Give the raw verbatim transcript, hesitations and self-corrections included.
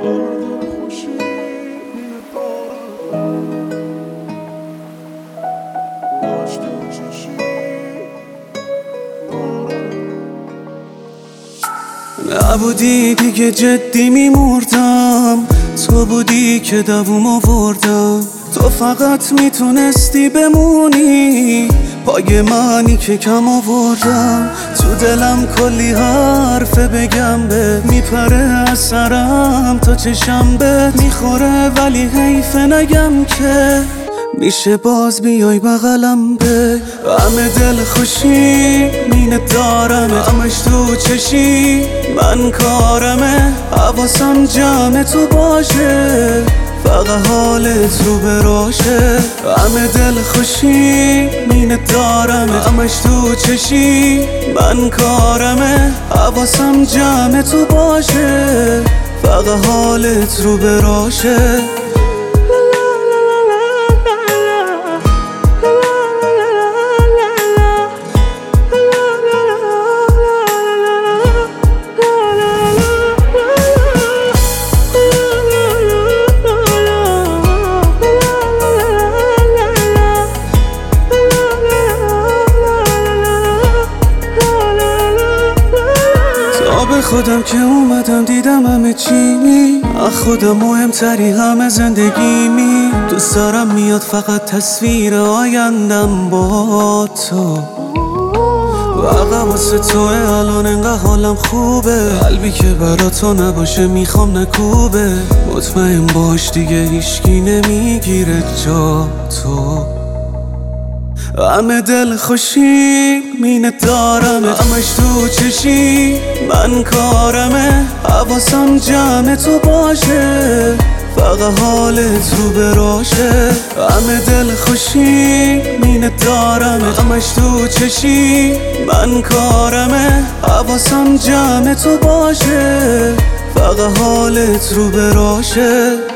نبودی دیگه جدی میمردم، تو بودی که دووم آوردم. تو فقط میتونستی بمونی پای منی که کم آوردم. تو دلم کلی حرف بگم بهت، میپره از سرم تا چشم بهت میخوره، ولی حیف نگم که میشه باز بیای بغلم به. همه دل خوشی مینه دارم، همش تو چشی من کارمه، حواسم جمع تو باشه، فقط حالت رو براشه. همه دل خوشی مینه دارم، همش تو چشی من کارمه، حواسم جمع تو باشه، فقط حالت رو براشه. به خودم که اومدم دیدم همه چی، از خودم مهمتری همه زندگیمی. دوست دارم میاد فقط تصویر آیندم با تو، واقعا واسه توه الان انقدر حالم خوبه. قلبی که برا تو نباشه میخوام نکوبه، مطمئن باش دیگه هیچکی نمیگیره جا تو. همه دل خوشی مینه دارم، همش تو چشی من کارمه، حواسم جمع تو باشه، فقط حالت رو براشه. همه دل خوشی مینه دارم، همش تو چشی من کارمه، حواسم جمع تو باشه، فقط حالت رو براشه.